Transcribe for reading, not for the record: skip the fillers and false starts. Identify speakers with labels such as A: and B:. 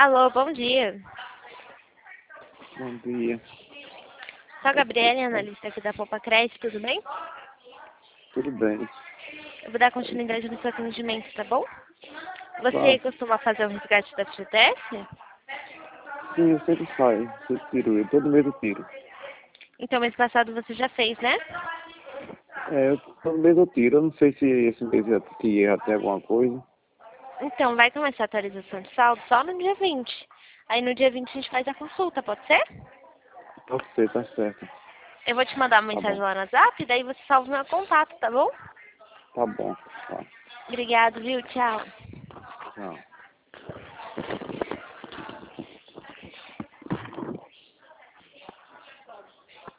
A: Alô, bom dia.
B: Bom dia.
A: Sou a Gabriela, analista aqui da Poupa Crédito, tudo bem?
B: Tudo bem?
A: Eu vou dar continuidade no seu atendimento, tá bom? Você
B: Claro.
A: costuma fazer o resgate da FGTS?
B: Sim, eu sempre saio. Sempre tiro ele. Todo mês eu tiro.
A: Então, mês passado você já fez, né?
B: Todo mês eu tiro. Eu não sei se esse mês ia ter alguma coisa.
A: Então, vai começar a atualização de saldo só no dia 20. Aí no dia 20 a gente faz a consulta, pode ser?
B: Pode ser, tá certo.
A: Eu vou te mandar uma
B: Tá
A: mensagem
B: bom.
A: lá no WhatsApp, daí você salva o meu contato, tá bom?
B: Tá bom. Tá.
A: Obrigado, viu? Tchau.
B: Tchau.